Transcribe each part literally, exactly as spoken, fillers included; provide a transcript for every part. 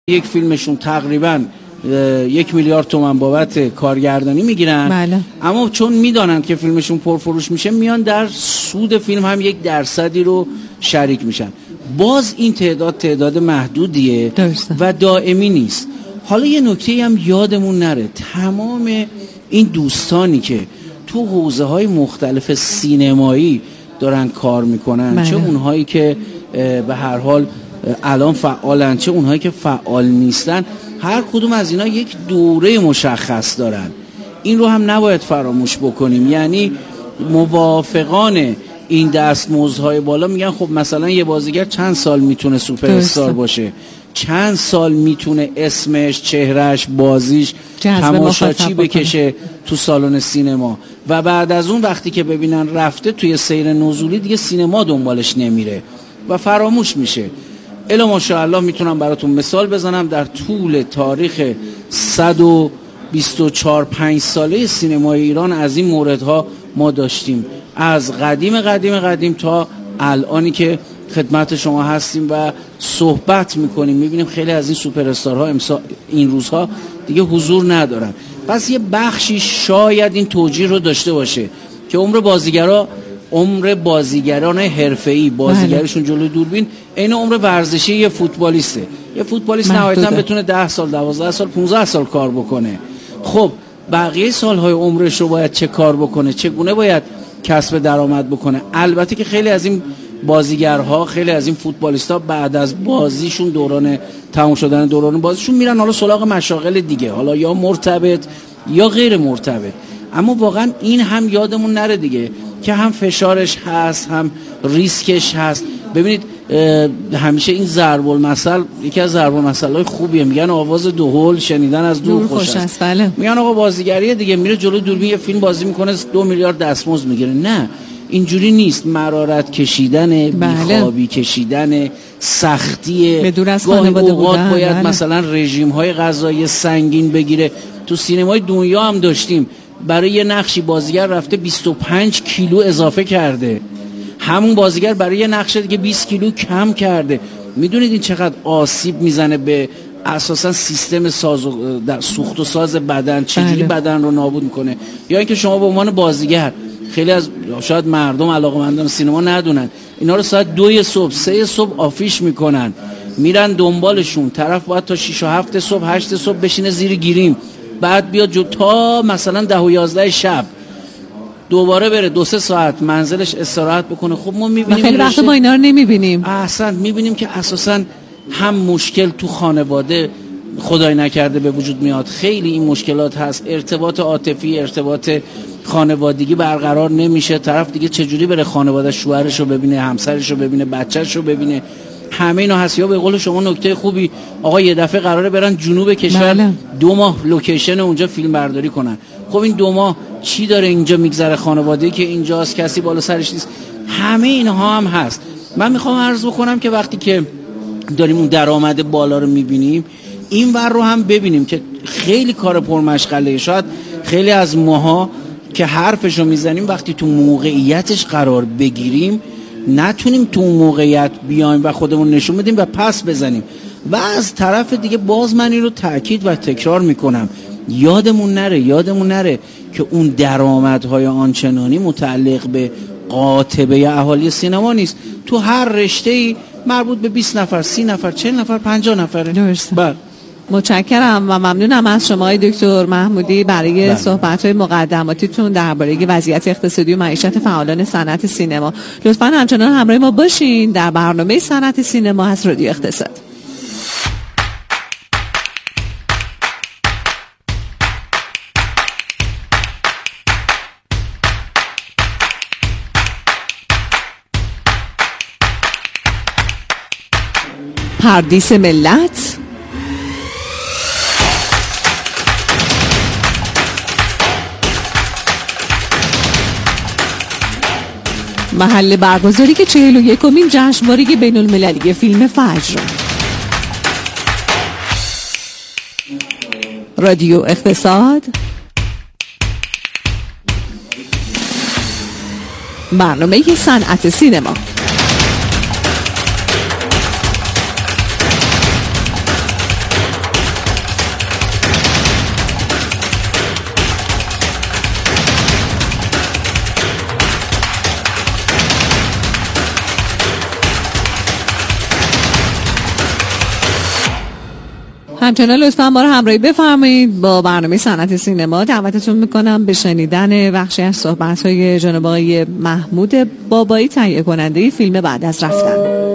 یک فیلمشون تقریباً یک میلیارد تومان بابت کارگردانی میگیرن. بله. اما چون میدانند که فیلمشون پرفروش میشه میان در سود فیلم هم یک درصدی رو شریک میشن. باز این تعداد تعداد محدودیه درسته. و دائمی نیست. حالا یه نکته هم یادمون نره، تمام این دوستانی که تو حوزه های مختلف سینمایی دارن کار میکنن، بله. چه اونهایی که به هر حال الان فعالن چه اونهایی که فعال نیستن، هر کدوم از اینا یک دوره مشخص دارن. این رو هم نباید فراموش بکنیم. یعنی موافقان این دستمزدهای بالا میگن خب مثلا یه بازیگر چند سال میتونه سوپر استار باشه، چند سال میتونه اسمش، چهرش، بازیش تماشاچی بکشه تو سالن سینما و بعد از اون وقتی که ببینن رفته توی سیر نزولی دیگه سینما دنبالش نمیره و فراموش میشه. الا ماشاءالله میتونم براتون مثال بزنم، در طول تاریخ صد و بیست و چهار پنج ساله سینمای ایران از این موردها ما داشتیم، از قدیم قدیم قدیم تا الانی که خدمت شما هستیم و صحبت میکنیم. میبینیم خیلی از این سوپر استارها امسا این روزها دیگه حضور ندارن. پس یه بخشی شاید این توجیه رو داشته باشه که عمر بازیگرا عمر بازیگران حرفه‌ای بازیگرشون جلوی دوربین این عمر ورزشی یه فوتبالیسته. یه فوتبالیست نهایتاً بتونه ده سال، دوازده سال، پانزده سال کار بکنه. خب بقیه سالهای عمرش رو باید چه کار بکنه؟ چگونه باید کسب درآمد بکنه؟ البته که خیلی از این بازیگرها، خیلی از این فوتبالیست‌ها بعد از بازیشون، دوران تموم شدن دوران بازیشون، میرن حالا سراغ مشاغل دیگه، حالا یا مرتبط یا غیر مرتبط. اما واقعا این هم یادمون نره دیگه که هم فشارش هست هم ریسکش هست. ببینید همیشه این ضرب المثل یکی از ضرب المثل‌های خوبیه، میگن آواز دهل شنیدن از دور خوش است, است. بله. میگن آقا بازیگری دیگه میره جلوی دوربین یه فیلم بازی میکنه دو میلیارد دستمزد میگیره. نه، اینجوری نیست. مرارت کشیدن، بیخوابی کشیدن، سختی، به دور از خانواده بودن، باید بله. مثلا رژیم های غذایی سنگین بگیره. تو سینمای دنیا هم داشتیم برای یه نقشی بازیگر رفته بیست و پنج کیلو اضافه کرده، همون بازیگر برای یه نقش دیگه بیست کیلو کم کرده. میدونید این چقدر آسیب میزنه به اساسا سیستم ساز و در سوخت و ساز بدن، چجوری بدن رو نابود میکنه. یا اینکه شما به عنوان بازیگر، خیلی از شاید مردم علاقه‌مندان سینما ندونن، اینا رو ساعت دوی صبح، سه صبح آفیش میکنن، میرن دنبالشون، طرف باید تا شش و هفت صبح، هشت صبح بشینه زیر گیریم، بعد بیاد جو تا مثلا ده و یازده شب دوباره بره دو سه ساعت منزلش استراحت بکنه. خب ما میبینیم خیلی وقت ما اینا رو نمیبینیم. احسن، میبینیم که اساسا هم مشکل تو خانواده خدای نکرده به وجود میاد، خیلی این مشکلات هست، ارتباط عاطفی، ارتباط خانوادگی برقرار نمیشه، طرف دیگه چجوری بره خانواده شوهرش رو ببینه، همسرش رو ببینه، بچه‌ش رو ببینه. همه اینا هست. یا به قول شما نکته خوبی، آقا یه دفعه قراره برن جنوب کشور، بله. دو ماه لوکیشن اونجا فیلم برداری کنن. خب این دو ماه چی داره اینجا میگذره؟ خانواده‌ای که اینجاست، کسی بالا سرش نیست. همه اینها هم هست. من میخوام عرض بکنم که وقتی که داریم اون درآمد بالا رو میبینیم، این ور رو هم ببینیم که خیلی کار پرمشغله. شاید خیلی از ماها که حرفشو میزنیم وقتی تو موقعیتش قرار بگیریم نتونیم تو اون موقعیت بیایم و خودمون نشون بدیم و پس بزنیم. و از طرف دیگه باز من این رو تأکید و تکرار میکنم، یادمون نره یادمون نره که اون درآمدهای آنچنانی متعلق به قاطبه اهالی سینما نیست. تو هر رشته‌ای مربوط به بیست نفر، سی نفر، چهل نفر، پنجاه نفره. درسته. بله. متشکرم و ممنونم از شما دکتر محمودی برای صحبت‌های مقدماتیتون درباره وضعیت اقتصادی و معیشت فعالان صنعت سینما. لطفاً همچنان همراه ما باشین در برنامه صنعت سینما از رادیو اقتصاد. پردیس ملت، محل برگزاری که چهل و یکمین جشنواره بین المللی فیلم فجر. رادیو اقتصاد، برنامه صنعت سینما. همچنان لطفا ما رو همراهی بفرمایید با برنامه صنعت سینما. دعوتتون میکنم به شنیدن بخشی از صحبت‌های جناب آقای محمود بابایی، تهیه کننده فیلم بعد از رفتن.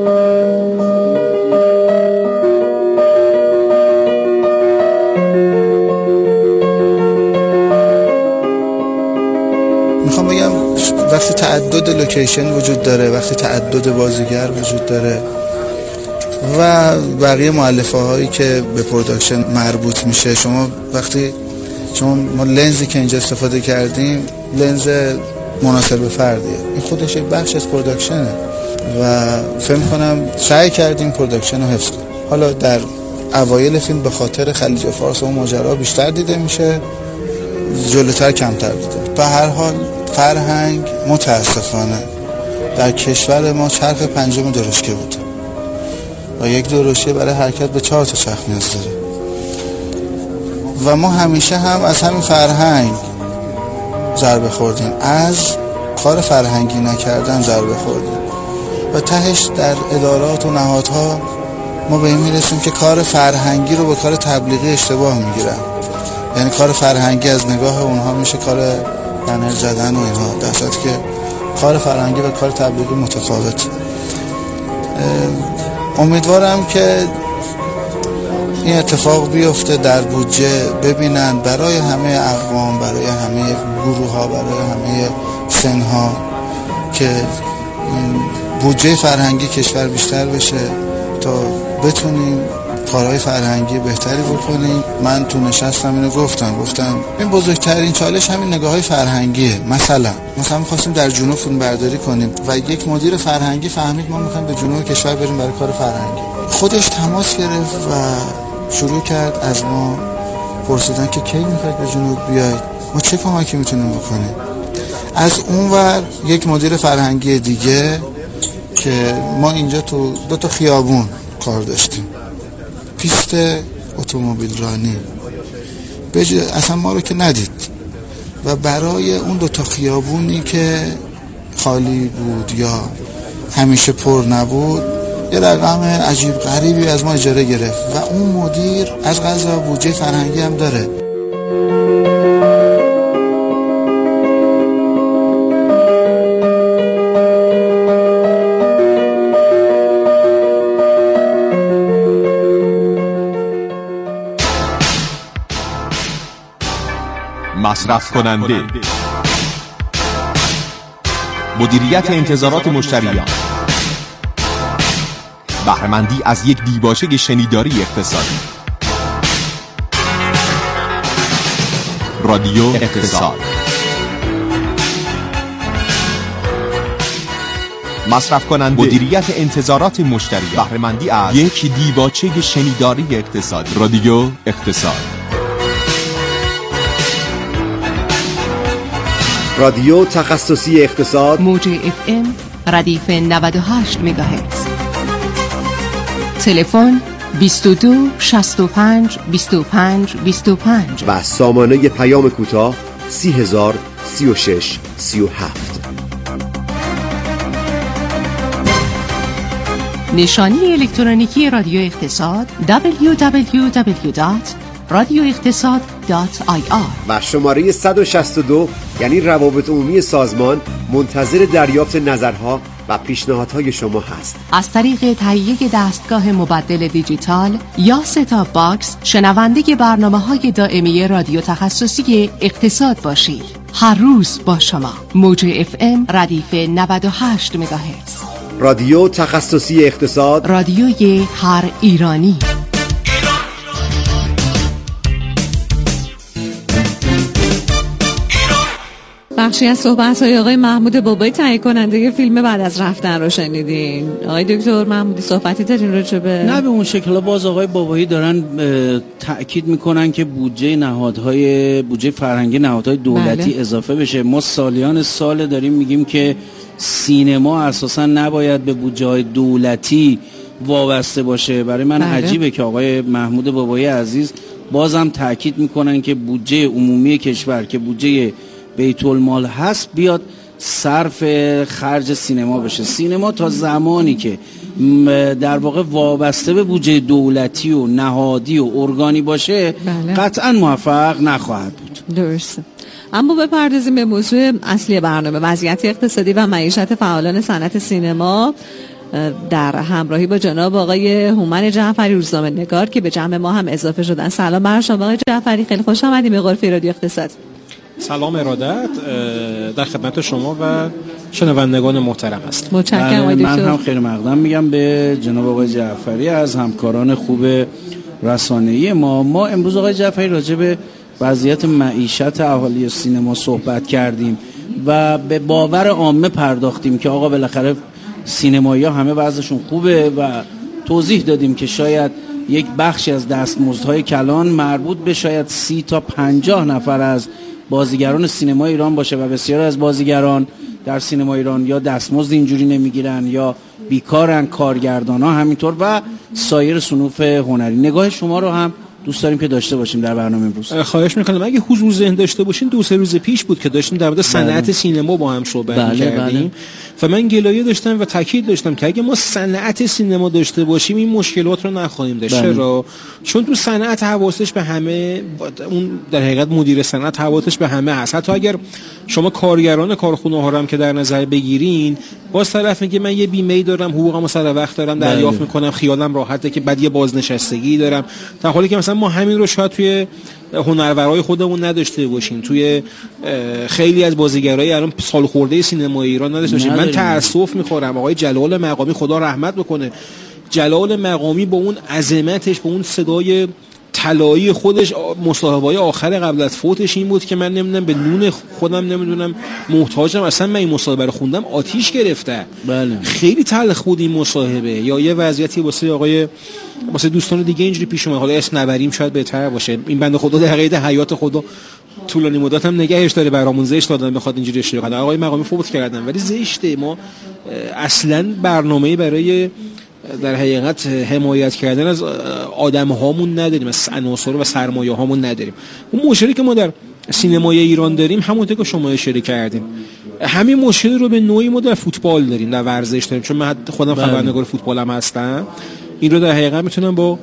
میخوام بگم وقتی تعدد لوکیشن وجود داره، وقتی تعدد بازیگر وجود داره و بقیه مؤلفه هایی که به پروداکشن مربوط میشه، شما وقتی شما ما لنزی که اینجا استفاده کردیم لنز مناسب به فردیه، این خودش یک بخش از پروداکشنه و فکر کنم سعی کردیم پروداکشن رو حفظ کنیم. حالا در اوایل فیلم به خاطر خلیج فارس و ماجرا بیشتر دیده میشه، جلوتر کمتر دیده. به هر حال فرهنگ متاسفانه در کشور ما چرخ پنجم درشکه بود و یک درشکه برای حرکت به چهار تا چرخ نیاز داره و ما همیشه هم از همین فرهنگ ضربه خوردیم، از کار فرهنگی نکردن ضربه خوردیم و تهش در ادارات و نهادها ما به این میرسیم که کار فرهنگی رو به کار تبلیغی اشتباه میگیرن، یعنی کار فرهنگی از نگاه اونها میشه کار بنر زدن و اینها، در صورتی که کار فرهنگی و کار تبلیغی متفاوت. امیدوارم که این اتفاق بیفته، در بودجه ببینن برای همه اقوام، برای همه گروه ها، برای همه سن ها که بودجه فرهنگی کشور بیشتر بشه تا بتونیم کارهای فرهنگی بهتری بکنیم. من تو نشستم اینو گفتم گفتم این بزرگترین چالش همین نگاه های فرهنگیه. مثلا مثلا می‌خواستیم در جنوب فیلم برداری کنیم و یک مدیر فرهنگی فهمید ما می‌خوایم به جنوب کشور بریم برای کار فرهنگی، خودش تماس گرفت و شروع کرد از ما پرسیدن که کی می‌خواید به جنوب بیاید، ما چه کمکی میتونیم بکنیم. از اونور یک مدیر فرهنگی دیگه که ما اینجا تو دو تا خیابون کار داشتیم، پیست اتومبیل رانی، بجه اصلا ما رو که ندید و برای اون دو تا خیابونی که خالی بود یا همیشه پر نبود یه رقم عجیب غریبی از ما اجاره گرفت و اون مدیر از قضا بودجه فرهنگی هم داره. مصرف کننده، مدیریت انتظارات مشتریان، بهره‌مندی از یک دیباچه شنیداری اقتصادی. رادیو اقتصاد. مصرف کننده، مدیریت انتظارات مشتریان، بهره‌مندی از یک دیباچه شنیداری اقتصادی. رادیو اقتصاد. رادیو تخصصی اقتصاد، موج اف ام ردیف نود و هشت مگاهرتز. تلفن بیست و دو شصت و پنج بیست و پنج بیست و پنج و سامانه پیام کوتاه سی هزار سی و شش سی و هفت. نشانی الکترونیکی رادیو اقتصاد دبلیو دبلیو دبلیو دات رادیو اقتصاد دات آی آر و شماره صد و شصت و دو یعنی روابط عمومی سازمان منتظر دریافت نظرها و پیشنهادهای شما هست. از طریق تهیه دستگاه مبدل دیجیتال یا ستاپ باکس شنونده برنامه‌های دائمی رادیو تخصصی اقتصاد باشید. هر روز با شما. موج اف ام ردیف نود و هشت مگاهرتز. رادیو تخصصی اقتصاد، رادیوی هر ایرانی. بخشی از صحبت‌های آقای محمود بابایی تهیه کننده فیلم بعد از رفتن رو شنیدین. آقای دکتر محمودی صحبتی دارین راجع به؟ نه به اون شکل. باز آقای بابایی دارن تأکید میکنن که بودجه نهادهای بودجه فرهنگی نهادهای دولتی بله. اضافه بشه. ما سالیان سال داریم میگیم که سینما اساسا نباید به بودجه‌های دولتی وابسته باشه. برای من بله. عجیبه که آقای محمود بابایی عزیز بازم تأکید میکنن که بودجه عمومی کشور که بودجه بیت المال هست بیاد صرف خرج سینما بشه. سینما تا زمانی که در واقع وابسته به بودجه دولتی و نهادی و ارگانی باشه بله. قطعا موفق نخواهد بود. درسته. اما بپردازیم به موضوع اصلی برنامه، وضعیت اقتصادی و معیشت فعالان صنعت سینما، در همراهی با جناب آقای هومن جعفری روزنامه‌نگار که به جمع ما هم اضافه شدن. سلام بر شما آقای جعفری، خیلی خوش آمدید به غرفه رادیو اقتصاد. سلام ارادت، در خدمت شما و شنوندگان محترم است. متشکرم آقای من دکتر. هم خیلی مقدم میگم به جناب آقای جعفری از همکاران خوب رسانه‌ای ما. ما امروز آقای جعفری راجع به وضعیت معیشت اهالی سینما صحبت کردیم و به باور عامه پرداختیم که آقا بالاخره سینمایی‌ها همه وضعشون خوبه و توضیح دادیم که شاید یک بخشی از دستمزدهای کلان مربوط به شاید سی تا پنجاه نفر از بازیگران سینما ایران باشه و بسیار از بازیگران در سینما ایران یا دستمزد اینجوری نمیگیرن یا بیکارن، کارگردانا همینطور و سایر صنوف هنری. نگاه شما رو هم دوست داریم که داشته باشیم در برنامه امروز. خواهش میکنم. اگه حضور ذهن داشته باشین دو سه روز پیش بود که داشتیم در مورد صنعت سینما با هم صحبت بله می‌کردیم بله. و من گلایه داشتم و تاکید داشتم که اگه ما صنعت سینما داشته باشیم این مشکلات رو نخواهیم داشت. بله. چرا؟ چون تو صنعت حواسش به همه، اون در حقیقت مدیر صنعت حواسش به همه هست. حتی اگر شما کارگران کارخونه ها رو هم که در نظر بگیرین، باز طرف میگه من یه بیمه دارم، حقوقمو سر وقت دارم دریافت میکنم، خیالم راحته که بعد یه بازنشستگی دارم، در حالی که مثلا ما همین رو شاید توی هنرورای خودمون نداشته باشیم، توی خیلی از بازیگرای الان سال خورده سینما ایران نداشته باشیم. من تأسف میخورم. آقای جلال مقامی خدا رحمت بکنه، جلال مقامی با اون عظمتش، با اون صدای طلایی خودش، مصاحبه‌های آخر قبل از فوتش این بود که من نمیدونم به نون خودم نمیدونم محتاجم، اصلا من این مصاحبه رو خوندم آتیش گرفته. بله. خیلی تلخ بود این مصاحبه. یا یه وضعیتی واسه آقای واسه دوستان دیگه اینجوری پیش اومد، حالا اسم نبریم شاید بهتر باشه. این بنده خدا در قید حیات خدا طولانی مدت هم نگهش داره، برامون زشت دادن بخواد اینجوری اشتباه کنه. آقای مقامی فوت کردن ولی زشته. ما اصلا برنامه‌ای برای در حقیقت حمایت کردن از آدم هامون نداریم، از عناصر و سرمایه هامون نداریم. اون مشکلی که ما در سینمای ایران داریم همونطور که شما اشاره کردیم، همین مشکل رو به نوعی ما در فوتبال داریم، در ورزش داریم. چون من خودم خبرنگار فوتبالم هستم، این رو در حقیقت میتونم با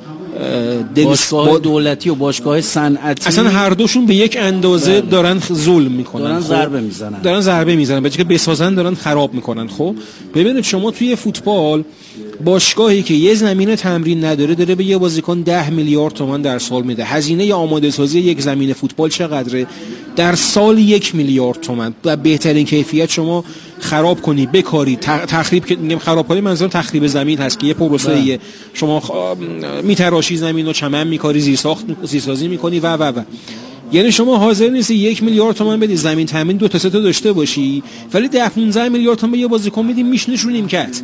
باشگاه با دولتی و باشگاه صنعتی اصلا هر دوشون به یک اندازه بله. دارن ظلم میکنن، دارن خب. ضربه میزنن دارن ضربه میزنن به جای که بسازن دارن خراب میکنن. خب ببینید شما توی فوتبال باشگاهی که یه زمین تمرین نداره داره به یه بازیکن ده میلیارد تومان در سال میده. هزینه آماده سازی یک زمین فوتبال چقدره؟ در سال یک میلیارد تومان. و بهترین کیفیت شما خراب کنی، بکاری، تخریب که میگم خراب کنی منظورم تخریب زمین هست که یه پروسه‌ایه. شما میتراشی زمین و چمن میکاری، زیرساخت زیرسازی میکنی و و و یعنی شما حاضر نیستی یک میلیارد تومان بدی زمین تامین دو تا سه تا داشته باشی، ولی ده پانزده میلیارد تومان به یه بازیکن میدی میشنشون نیمکت.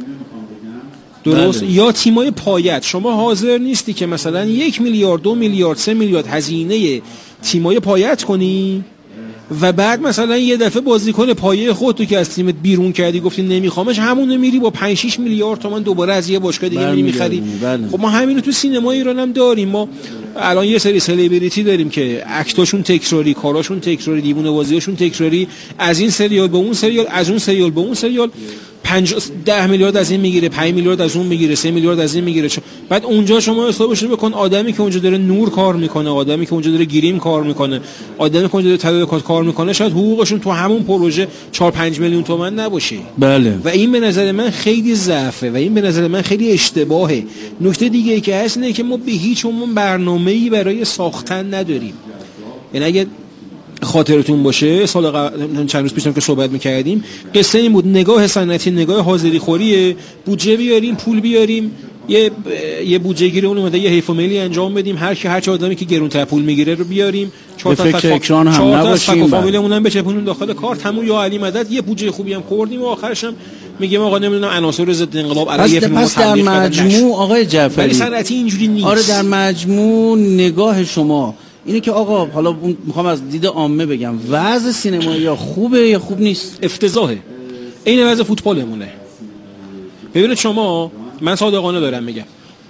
درست؟ بله. یا تیمای پایت شما حاضر نیستی که مثلا یک میلیارد دو میلیارد سه میلیارد هزینه تیمای پایت کنی و بعد مثلا یه دفعه بازیکن پایه خودتو که از تیمت بیرون کردی گفتی نمیخوامش، همونو میری با پنج شش میلیارد تومان دوباره از یه باشگاه دیگه میری میخری. بله. خب ما همینو تو سینما ایران هم داریم. ما الان یه سری سلبریتی داریم که اکتاشون تکراری، کاراشون تکراری، دیوونه بازیاشون تکراری، از این سریال به اون سریال، از اون سریال به اون سریال، پنج ده میلیارد از این میگیره، پنج میلیارد از اون میگیره، سه میلیارد از این میگیره. بعد اونجا شما حسابش رو بکن، آدمی که اونجا داره نور کار میکنه، آدمی که اونجا داره گریم کار میکنه، آدمی که اونجا داره تدارکات کار میکنه، شاید حقوقشون تو همون پروژه چهار پنج میلیون تومان نباشه. بله. و این به نظر من خیلی ضعفه و این به نظر من خیلی اشتباهه. نکته دیگه ای که هست اینه که ما به هیچ عنوان برنامه‌ای برای ساختن نداریم. یعنی اگه خاطرتون باشه سال قبل چند روز پیشم که صحبت می‌کردیم قصه این بود، نگاه صنعتی نگاه حاضری خوریه، بودجه بیاریم، پول بیاریم، یه یه بودجه گیری اون اومده یه حیف و میلی انجام بدیم، هر کی هر چه آدمی که گرونتر پول میگیره رو بیاریم، چهار تا فکر اکران هم نباشیم، فامیلمون هم بچپونیم داخل کار، تموم یا علی مدد یه بودجه خوبی هم خوردیم و آخرش هم میگیم آقا نمیدونم عناصر ضد انقلاب علیه فیلم پس در مجموع آقای جعفری ولی صنعتی اینجوری نیست. آره در مجموع نگاه شما اینه که آقا حالا میخوام از دید عامه بگم وضع سینمایی یا خوبه یا خوب نیست؟ افتضاحه. این وضع فوتبالمونه. ببینید شما، من صادقانه دارم میگم،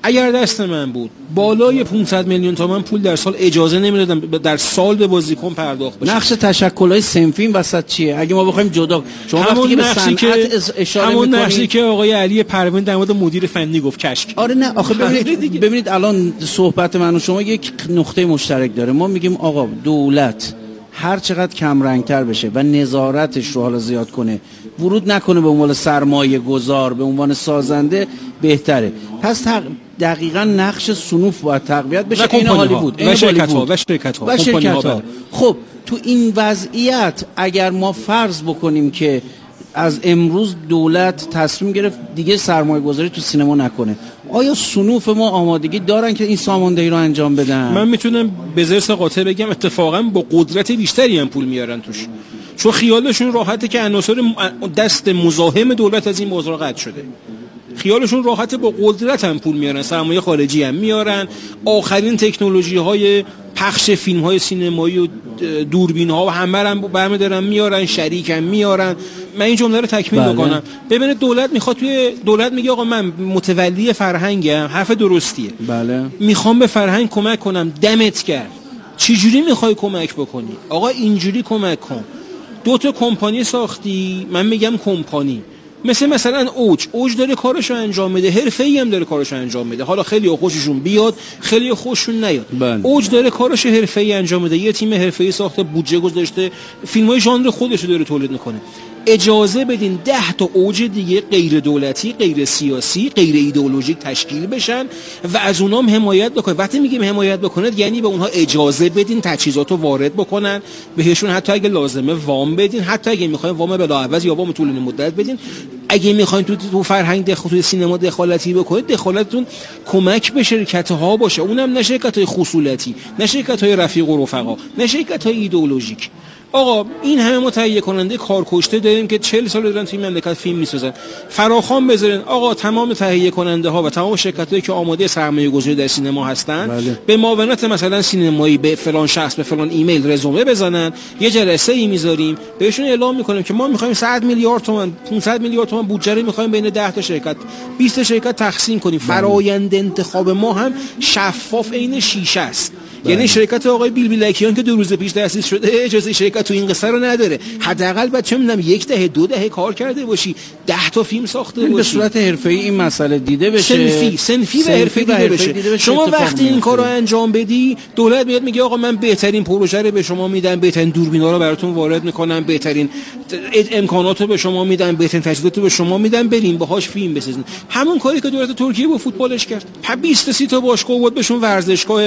اگر دست من بود بالای پانصد میلیون تومان پول در سال اجازه نمیدادم در سال به بازیکن پرداخت بشه. نقش تشکل‌های صنفی این وسط چیه؟ اگه ما بخوایم جدا، شما وقتی که به صنعت اشاره همون می‌کنید، نقشی که آقای علی پروین در مورد مدیر فنی گفت کشک. آره نه آخه ببینید ببینید الان صحبت من و شما یک نقطه مشترک داره. ما میگیم آقا دولت هر چقدر کم رنگتر بشه و نظارتش رو حالا زیاد کنه، ورود نکنه به عنوان سرمایه گذار، به عنوان سازنده، بهتره. پس دقیقاً نقش صنوف باید تقویت بشه. این حالی بود و شرکت ها و شرکت ها و شرکت ها. خب تو این وضعیت اگر ما فرض بکنیم که از امروز دولت تصمیم گرفت دیگه سرمایه گذاری تو سینما نکنه، آیا صنوف ما آمادگی دارن که این ساماندهی رو انجام بدن؟ من میتونم به زرس قاطع بگم اتفاقا با قدرت بیشتری هم پول میارن توش، چون خیالشون راحته که عناصر دست مزاحم دولت از این موضوع قطع شده. خیالشون راحته با قدرت هم پول میارن، سرمایه خارجی هم میارن، آخرین تکنولوژی های پخش فیلم های سینمایی و دوربین ها و همه هم برمی دارن میارن، شریک هم میارن. من این جمله رو تکمیل بله. بکنم. ببینید دولت میخواد توی دولت میگه آقا من متولی فرهنگم، حرف درستیه. بله. میخوام به فرهنگ کمک کنم، دمت کرد. چه جوری میخوای کمک بکنی؟ آقا اینجوری کمک کن. دو تا کمپانی ساختی، من میگم کمپانی مثل مثلا اوج اوج داره کارشو انجام میده، حرفه‌ای هم داره کارشو انجام میده. حالا خیلی خوششون بیاد، خیلی خوششون نیاد. بله. اوج داره کارشو حرفه‌ای انجام میده، یه تیم حرفه‌ای ساخته، بودجه گذاشته، فیلم‌های ژانر خودشو داره تولید میکنه. اجازه بدین ده تا اوج دیگه غیر دولتی، غیر سیاسی، غیر ایدئولوژیک تشکیل بشن و از اونام حمایت بکنید. وقتی میگیم حمایت بکنید یعنی به اونها اجازه بدین تجهیزاتو وارد بکنن، بهشون حتی اگه لازمه وام بدین، حتی اگه میخواین وام بلاعوض یا وام طولانی مدت بدین. اگه میخواین تو تو فرهنگ دخالت، تو سینما دخالتی بکنید، دخالتتون کمک به شرکت‌ها باشه، اونم نه شرکت‌های خصولتی، نه شرکت‌های رفیق و رفقا، نه شرکت‌های ایدئولوژیک. آقا این همه ما تهیه کننده کارکشته داریم که چهل سال دارن توی مملکت فیلم میسازن، فراخوان بذارین. آقا تمام تهیه کننده ها و تمام شرکتایی که آماده سرمایه گذاری در سینما هستن بله. به معاونت مثلا سینمایی به فلان شخص به فلان ایمیل رزومه بزنن، یه جلسه ای میذاریم بهشون اعلام میکنیم که ما میخوایم صد میلیارد تومان پانصد میلیارد تومان بودجه رو میخوایم بین ده تا شرکت بیست تا شرکت تقسیم کنیم. فرآیند انتخاب ما هم شفاف عین شیشه است. یعنی شرکت آقای بیلبیلکیان که دو روز پیش تأسیس شده اجازه شرکت تو این قصه رو نداره. حداقل بعد چه میدونم یک دهه دو دهه کار کرده باشی، ده تا فیلم ساخته باشی، به صورت حرفه‌ای این مسئله دیده بشه، سنفی سنفی و حرفه‌ای دیده, دیده بشه. شما وقتی این کارو انجام بدی، دولت میاد میگه آقا من بهترین پروژه رو به شما میدم، بهترین دوربینا رو براتون وارد میکنم، بهترین امکانات رو به شما میدم، بهترین تجهیزات رو به شما میدم، بریم باهاش فیلم بسازین. همون کاری که دولت ترکیه با فوتبالش کرد. بیست تا باشگاه بود بهشون ورزشگاه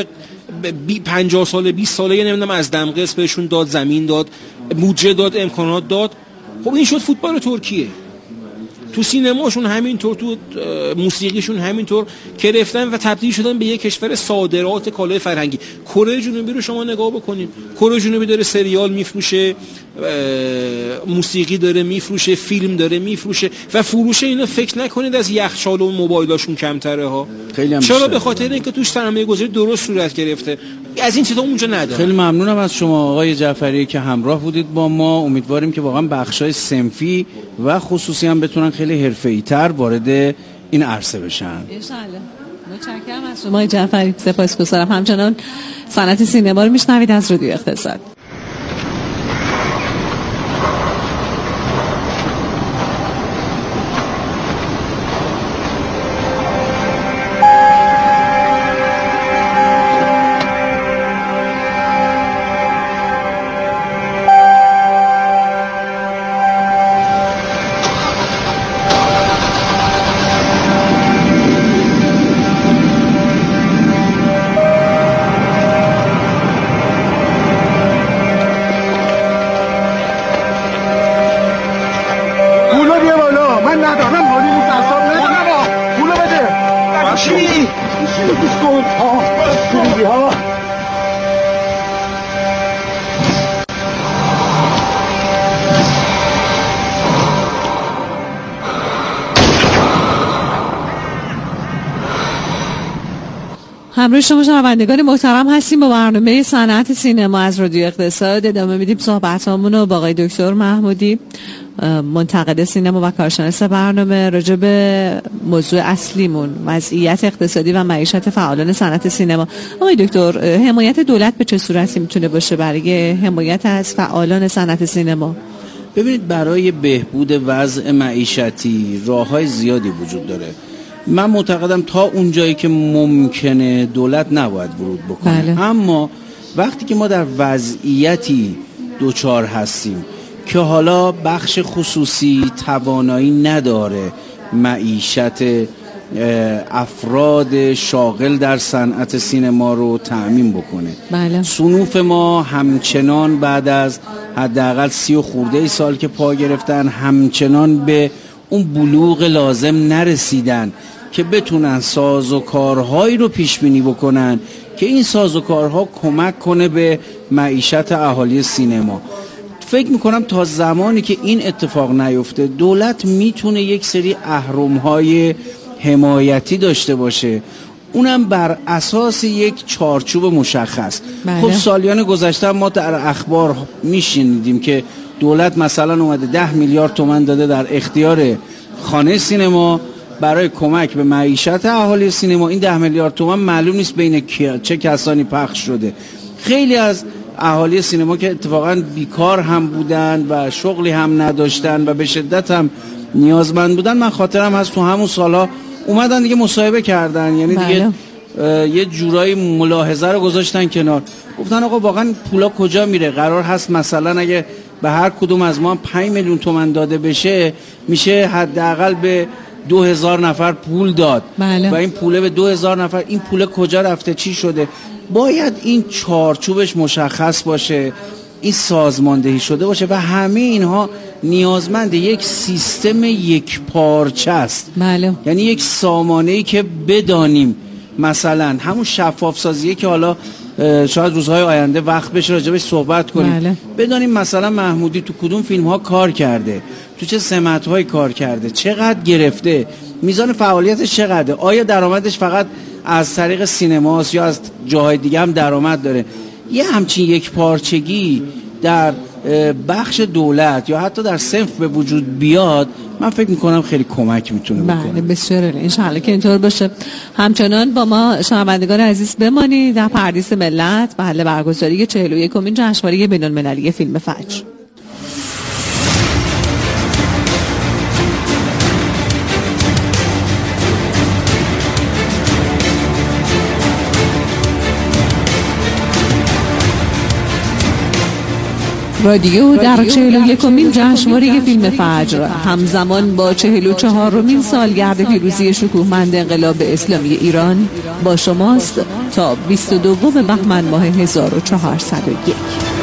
پنجاه ساله بیست ساله نمیدونم از دمقس بهشون داد، زمین داد، بودجه داد، امکانات داد. خب این شد فوتبال ترکیه. تو سینماشون همینطور، تو موسیقیشون همینطور که رفتن و تبدیل شدن به یک کشور صادرات کالای فرهنگی. کره جنوبی رو شما نگاه بکنید، کره جنوبی داره سریال میفروشه، موسیقی داره میفروشه، فیلم داره میفروشه و فروش اینا فکر نکنید از یخچال و موبایلاشون کمتره ها. چرا؟ به خاطر اینکه توش سرمایه گذاری درست صورت گرفته. از این چیزا اونجا نداره. خیلی ممنونم از شما آقای جعفری که همراه بودید با ما. امیدواریم که واقعا بخشای صنفی و خصوصی هم بتونن خیلی حرفه‌ای‌تر وارد این عرصه بشن. ان شاءالله. متشکرم از شما آقای جعفری، سپاسگزارم. همچنان صنعت سینما رو میشنوید از رادیو اقتصاد. همراه شما شنوندگان محترم هستیم با برنامه صنعت سینما از رادیو اقتصاد. ادامه میدیم صحبتامون رو با آقای دکتر محمودی، منتقد سینما و کارشناس برنامه، راجع به موضوع اصلیمون، وضعیت اقتصادی و معیشت فعالان صنعت سینما. آقای دکتر، حمایت دولت به چه صورتی میتونه باشه برای حمایت از فعالان صنعت سینما؟ ببینید، برای بهبود وضع معیشتی راه‌های زیادی وجود داره. من معتقدم تا اونجایی که ممکنه دولت نباید ورود بکنه. بله. اما وقتی که ما در وضعیتی دوچار هستیم که حالا بخش خصوصی توانایی نداره معیشت افراد شاغل در صنعت سینما رو تأمین بکنه. بله. صنوف ما همچنان بعد از حداقل سی و خورده ای سال که پا گرفتن همچنان به اون بلوغ لازم نرسیدن که بتونن سازوکارهایی رو پیش بینی بکنن که این سازوکارها کمک کنه به معیشت اهالی سینما. فکر میکنم تا زمانی که این اتفاق نیفته دولت میتونه یک سری اهرم‌های حمایتی داشته باشه، اونم بر اساس یک چارچوب مشخص. بله. خب سالیان گذشته ما در اخبار میشنیدیم که دولت مثلا اومده ده میلیارد تومان داده در اختیار خانه سینما برای کمک به معیشت اهالی سینما. این ده میلیارد تومان معلوم نیست بین چه کسانی پخش شده. خیلی از اهالی سینما که اتفاقا بیکار هم بودن و شغلی هم نداشتن و به شدت هم نیازمند بودن، من خاطرم هست تو همون سالها اومدن دیگه مصاحبه کردن، یعنی دیگه یه جورایی ملاحظه رو گذاشتن کنار، گفتن آقا واقعا پولا کجا میره؟ قرار هست مثلا اگه به هر کدوم از ما پنج میلیون تومان داده بشه میشه حداقل به دو هزار نفر پول داد. بله. و این پوله به دو هزار نفر، این پول کجا رفته، چی شده؟ باید این چارچوبش مشخص باشه، این سازماندهی شده باشه و همه اینها نیازمند یک سیستم یک پارچه است. بله. یعنی یک سامانه‌ای که بدانیم مثلا همون شفاف سازیه که حالا شاید روزهای آینده وقت بشه راجبش صحبت کنیم. بله. بدانیم مثلا محمودی تو کدوم فیلم ها کار کرده، تو چه سمت های کار کرده، چقدر گرفته، میزان فعالیتش چقدره، آیا درآمدش فقط از طریق سینماست یا از جاهای دیگه هم درآمد داره. یه همچین یک پارچگی در بخش دولت یا حتی در صنف به وجود بیاد، من فکر میکنم خیلی کمک میتونه بکنه. بله بسیار عالی، ان شاء الله که اینطور باشه. همچنان با ما شنوندگان عزیز بمانید در پردیس ملت بله برگزاری چهل و یکمین جشنواره بین‌المللی فیلم فجر. رادیو در چهل و یکمین جشنواره فیلم فجر همزمان با چهل و چهارمین سالگرد پیروزی شکوهمند انقلاب اسلامی ایران با شماست تا بیست و دوم بهمن ماه هزار و چهارصد و یک.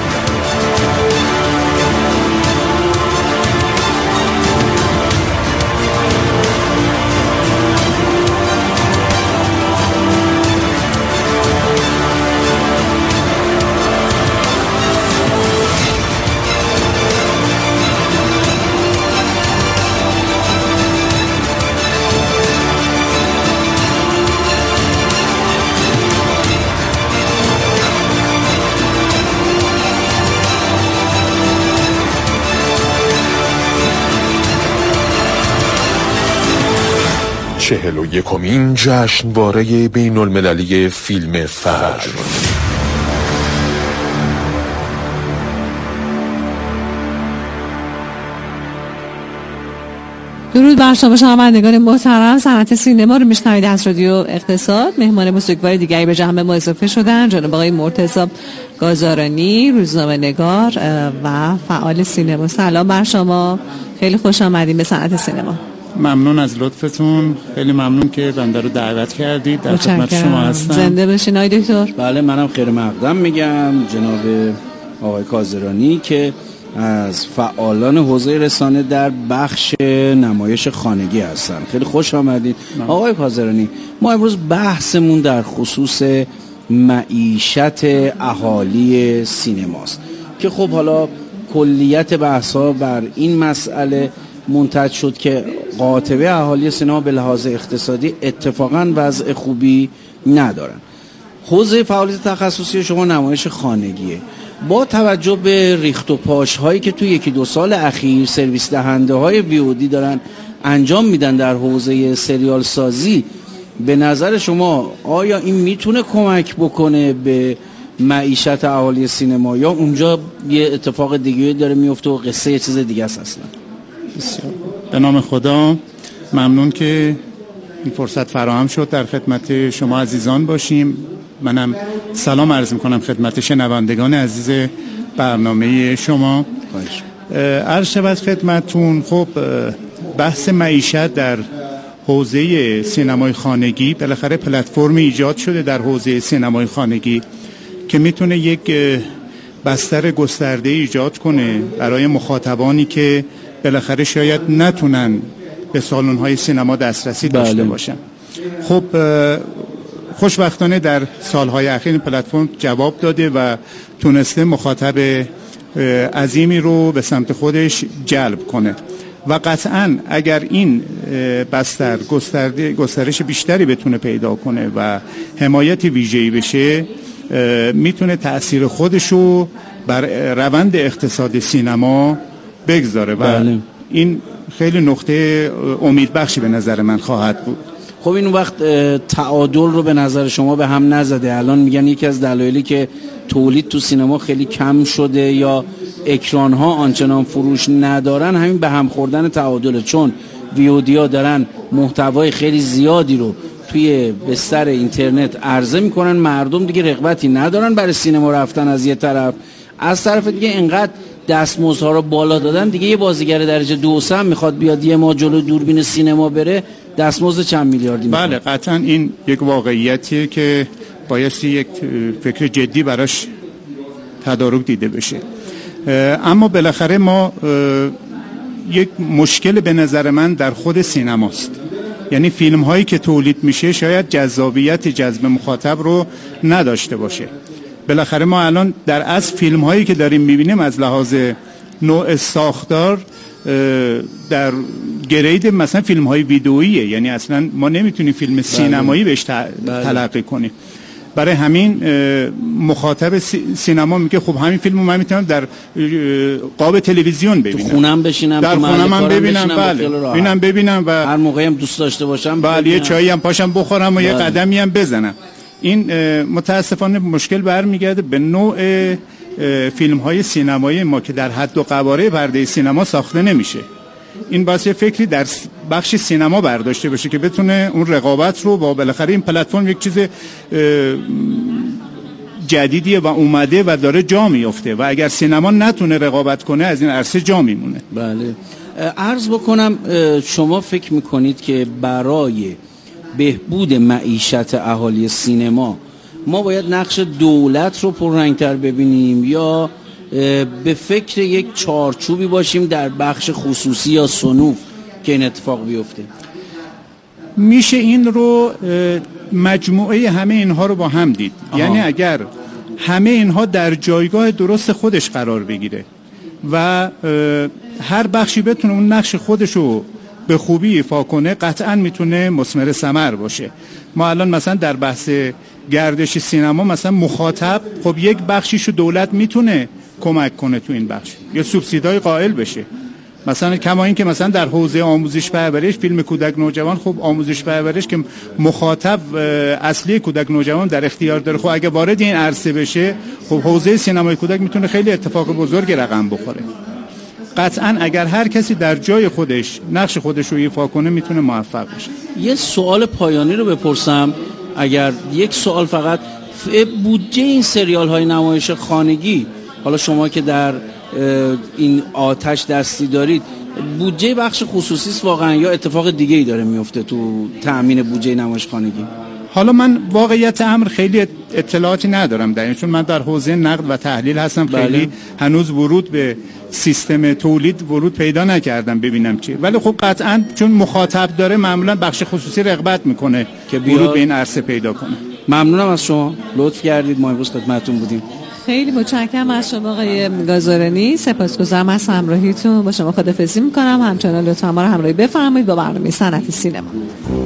چهل و یکمین جشنواره بین المللی فیلم فجر. درود بر شما شنوندگان محترم، صنعت سینما رو میشنوید از رادیو اقتصاد. مهمان بزرگوار دیگری به جمع ما اضافه شدن، جناب آقای مرتضی گازارانی، روزنامه نگار و فعال سینما. سلام بر شما، خیلی خوش آمدید به صنعت سینما. ممنون از لطفتون، خیلی ممنون که بنده رو دعوت کردید. در خدمت شما هستم. زنده باشین آقای دکتر. بله منم خیر مقدم میگم جناب آقای گازارانی که از فعالان حوزه رسانه در بخش نمایش خانگی هستن. خیلی خوش آمدید آقای گازارانی. ما امروز بحثمون در خصوص معیشت اهالی سینماست که خب حالا کلیت بحث‌ها بر این مسئله منتج شد که قاطبه اهالی سینما به لحاظ اقتصادی اتفاقا وضع خوبی ندارن. حوزه فعالیت تخصصی شما نمایش خانگیه. با توجه به ریخت و پاش هایی که توی یکی دو سال اخیر سرویس دهنده های ویودی دارن انجام میدن در حوزه سریال سازی، به نظر شما آیا این میتونه کمک بکنه به معیشت اهالی سینما یا اونجا یه اتفاق دیگه داره میفته و قصه یه چیز دیگه است اصلا؟ به نام خدا، ممنون که این فرصت فراهم شد در خدمت شما عزیزان باشیم. منم سلام عرض میکنم خدمت شنوندگان عزیز برنامه شما. عرض شود خدمتون، خب بحث معیشت در حوزه سینمای خانگی، بالاخره پلتفرم ایجاد شده در حوزه سینمای خانگی که میتونه یک بستر گسترده ایجاد کنه برای مخاطبانی که بالاخره شاید نتونن به سالن‌های سینما دسترسی داشته بله. باشن. خب خوشبختانه در سالهای اخیر این پلتفرم جواب داده و تونسته مخاطب عظیمی رو به سمت خودش جلب کنه و قطعاً اگر این بستر گسترده گسترش بیشتری بتونه پیدا کنه و حمایت ویژه‌ای بشه، میتونه تأثیر خودشو بر روند اقتصاد سینما بگذاره و بله. این خیلی نقطه امیدبخشی به نظر من خواهد بود. خب این وقت تعادل رو به نظر شما به هم نزده؟ الان میگن یکی از دلایلی که تولید تو سینما خیلی کم شده یا اکران ها آنچنان فروش ندارن همین به هم خوردن تعادله، چون ویودیا دارن محتوای خیلی زیادی رو توی بستر اینترنت عرضه میکنن، مردم دیگه رغبتی ندارن برای سینما رفتن از یه طرف، از طرف دیگه اینقدر دستمزدها رو بالا دادن دیگه یه بازیگر درجه دو سه هم میخواد بیاد یه ما جلو دوربین سینما بره دستمزد چند میلیاردی میخواد. بله قطعا این یک واقعیتیه که بایستی یک فکر جدی براش تدارک دیده بشه. اما بالاخره ما یک مشکل به نظر من در خود سینماست، یعنی فیلم هایی که تولید میشه شاید جذابیت جذب مخاطب رو نداشته باشه. بالاخره ما الان در از فیلم هایی که داریم میبینیم از لحاظ نوع ساختار در گرید مثلا فیلم های ویدئوییه، یعنی اصلا ما نمیتونیم فیلم سینمایی بهش تلقی کنیم. برای همین مخاطب سینما میگه خب همین فیلمو من میتونم در قاب تلویزیون ببینم، خونم بشینم، در خونم هم ببینم، بله ببینم ببینم و هر موقعی هم دوست داشته باشم بله یه چایی هم پاشم بخورم و بله. یه قدمی هم بزنم. این متاسفانه مشکل برمیگرده به نوع فیلم های سینمایی ما که در حد و قواره پرده سینما ساخته نمیشه. این واسه فکری در بخش سینما برداشته بشه که بتونه اون رقابت رو با بالاخره این پلتفرم یک چیز جدیدیه و اومده و داره جا میفته و اگر سینما نتونه رقابت کنه از این عرصه جا میمونه. بله عرض بکنم شما فکر میکنید که برای بهبود معیشت اهالی سینما ما باید نقش دولت رو پررنگتر ببینیم یا به فکر یک چارچوبی باشیم در بخش خصوصی یا صنوف که این اتفاق بیفته؟ میشه این رو مجموعه همه اینها رو با هم دید. آها. یعنی اگر همه اینها در جایگاه درست خودش قرار بگیره و هر بخشی بتونه اون نقش خودش رو به خوبی ایفا کنه، قطعا میتونه مثمر ثمر باشه. ما الان مثلا در بحث گردش سینما مثلا مخاطب خب یک بخشیشو دولت میتونه کمک کنه تو این بخش یا سوبسیدای قائل بشه، مثلا کما این که مثلا در حوزه آموزش پرورش فیلم کودک نوجوان، خب آموزش پرورش که مخاطب اصلی کودک نوجوان در اختیار داره، خب اگه وارد این عرصه بشه خب حوزه سینمای کودک میتونه خیلی اتفاق بزرگ رقم بخوره. قطعا اگر هر کسی در جای خودش نقش خودش رو ایفا کنه میتونه موفق بشه. یه سوال پایانی رو بپرسم، اگر یک سوال فقط، بودجه این سریال های نمایش خانگی، حالا شما که در این آتش دستی دارید، بودجه بخش خصوصی است واقعا یا اتفاق دیگه ای داره میفته تو تأمین بودجه نمایش خانگی؟ حالا من واقعیت امر خیلی اطلاعاتی ندارم در این، چون من در حوزه نقد و تحلیل هستم. بله. خیلی هنوز ورود به سیستم تولید ورود پیدا نکردم ببینم چی، ولی خب قطعا چون مخاطب داره معمولا بخش خصوصی رغبت میکنه که ورود به این عرصه پیدا کنه. ممنونم از شما، لطف کردید، ما امروز خدمتتون بودیم. خیلی متشکرم از شما آقای گازارنی، سپاسگزارم از همراهیتون. با شما خداحافظی میکنم، همچنان لطفا ما رو همراهی بفرمایید با برنامه صنعت سینما.